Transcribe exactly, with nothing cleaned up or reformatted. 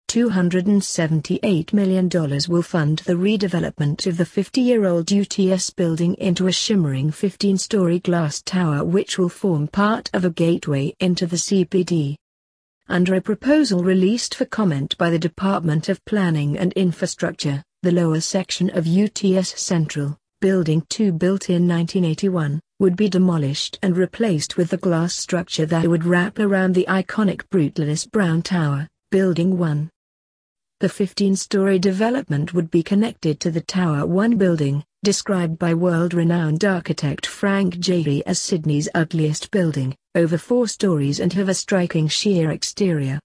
two hundred seventy-eight million dollars will fund the redevelopment of the fifty-year-old U T S building into a shimmering fifteen-story glass tower which will form part of a gateway into the C B D. Under a proposal released for comment by the Department of Planning and Infrastructure, the lower section of U T S Central, Building two built in nineteen eighty-one, would be demolished and replaced with the glass structure that would wrap around the iconic Brutalist Brown Tower, Building one. The fifteen-story development would be connected to the Tower one building, described by world-renowned architect Frank Gehry as Sydney's ugliest building, over four stories and have a striking sheer exterior.